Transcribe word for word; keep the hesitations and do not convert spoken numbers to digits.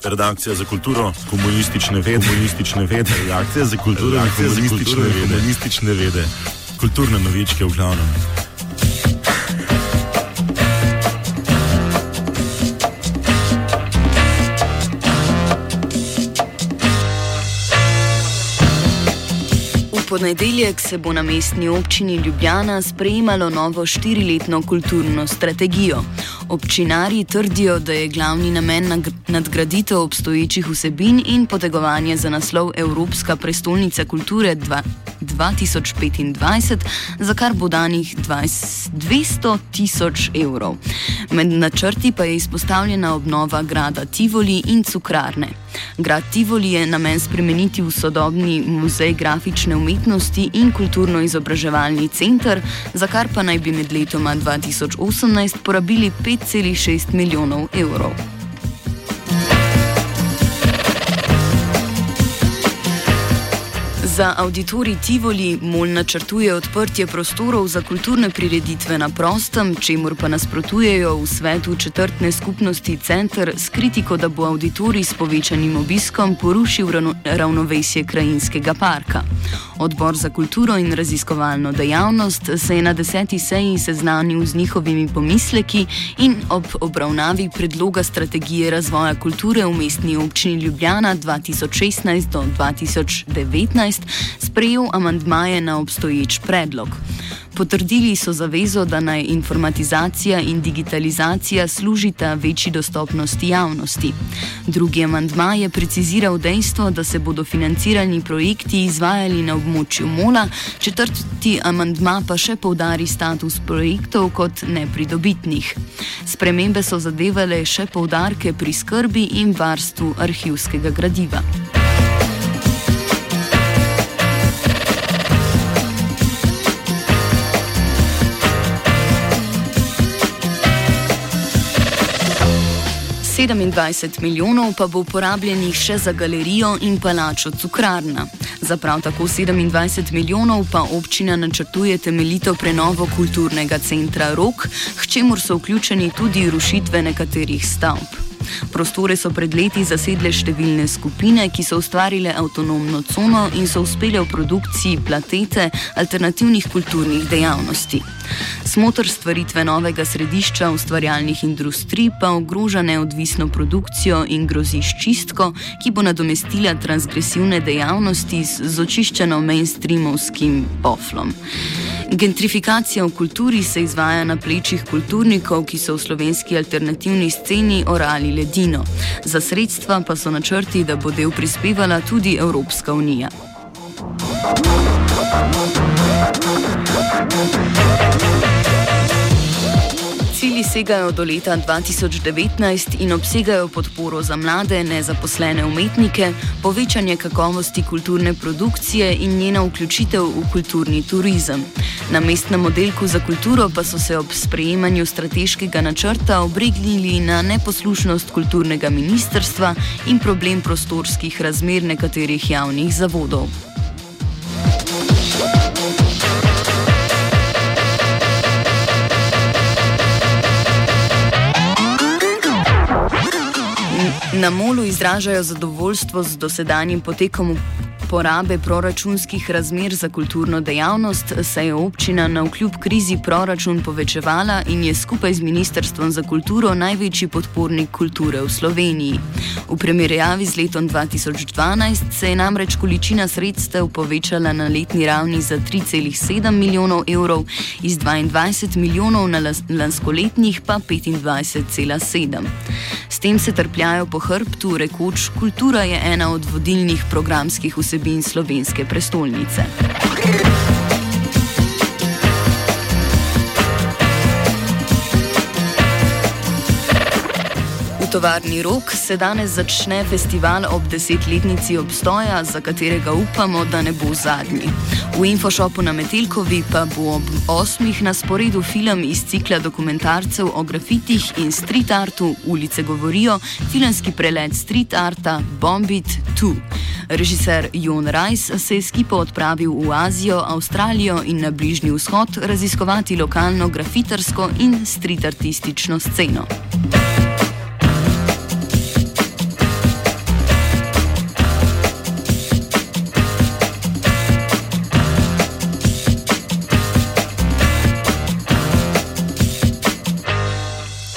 redakcija za kulturo, komunistične vede, komunistične vede, redakcija za kulturo, redakcija za komunistične vede, komunistične vede, kulturne novičke v glavnem. V ponedeljek se bo na mestni občini Ljubljana sprejemalo novo štiriletno kulturno strategijo. Občinarji trdijo, da je glavni namen nadgraditev obstoječih vsebin in potegovanje za naslov Evropska prestolnica kulture dva tisoč petindvajset, za kar bo danih dvesto tisoč evrov. Med načrti pa je izpostavljena obnova grada Tivoli in Cukrarne. Grad Tivoli je namen spremeniti v sodobni muzej grafične umetnosti in kulturno-izobraževalni center, za kar pa naj bi med letoma dva tisoč osemnajst porabili pet celih šest milijonov evrov. Za Avditorij Tivoli MOL načrtuje odprtje prostorov za kulturne prireditve na prostem, čemur pa nasprotujejo v svetu četrtne skupnosti Center s kritiko, da bo avditorij s povečanim obiskom porušil ravnovesje krajinskega parka. Odbor za kulturo in raziskovalno dejavnost se je na deseti seji seznanil z njihovimi pomisleki in ob obravnavi predloga strategije razvoja kulture v mestni občini Ljubljana dva tisoč šestnajst do dva tisoč devetnajst sprejel amandmaje na obstoječ predlog. Potrdili so zavezo, da naj informatizacija in digitalizacija služita večji dostopnosti javnosti. Drugi amandma je preciziral dejstvo, da se bodo financirani projekti izvajali na območju MOL-a, četrti amandma pa še poudari status projektov kot nepridobitnih. Spremembe so zadevale še poudarke pri skrbi in varstvu arhivskega gradiva. sedemindvajset milijonov pa bo porabljenih še za galerijo in palačo Cukrarna. Za prav tako sedemindvajset milijonov pa občina načrtuje temeljito prenovo kulturnega centra Rog, k čemur so vključeni tudi rušitve nekaterih stavb. Prostore so pred leti zasedle številne skupine, ki so ustvarile avtonomno cono in so uspele v produkciji platete alternativnih kulturnih dejavnosti. Smotr stvaritve novega središča ustvarjalnih industrij pa ogroža neodvisno produkcijo in grozi s čistko, ki bo nadomestila transgresivne dejavnosti z očiščeno mainstreamovskim poflom. Gentrifikacija v kulturi se izvaja na plečih kulturnikov, ki so v slovenski alternativni sceni orali ledino. Za sredstva pa so načrti, da bo del prispevala tudi Evropska unija. Cilji segajo do leta dva tisoč devetnajst in obsegajo podporo za mlade, nezaposlene umetnike, povečanje kakovosti kulturne produkcije in njena vključitev v kulturni turizem. Na mestnem oddelku za kulturo pa so se ob sprejemanju strateškega načrta obregnili na neposlušnost kulturnega ministrstva in problem prostorskih razmer nekaterih javnih zavodov. Na MOL-u izražajo zadovoljstvo z dosedanjim potekom porabe proračunskih razmer za kulturno dejavnost, saj je občina navkljub krizi proračun povečevala in je skupaj z Ministrstvom za kulturo največji podpornik kulture v Sloveniji. V primerjavi z letom dva tisoč dvanajst se je namreč količina sredstev povečala na letni ravni za tri celih sedem milijonov evrov, iz dvaindvajset milijonov na lanskoletnih pa petindvajset celih sedem. S tem se trpljajo po hrbtu, rekoč, kultura je ena od vodilnih programskih vsebin slovenske prestolnice. V tovarni Rog se danes začne festival ob desetletnici obstoja, za katerega upamo, da ne bo zadnji. V Infoshopu na Metelkovi pa bo ob osmih na sporedu film iz cikla dokumentarcev o grafitih in street artu Ulice govorijo, filmski prelet street arta Bombit dva. Režiser Jon Rajs se je s ekipo odpravil v Azijo, Avstralijo in na Bližnji vzhod raziskovati lokalno grafitarsko in street artistično sceno.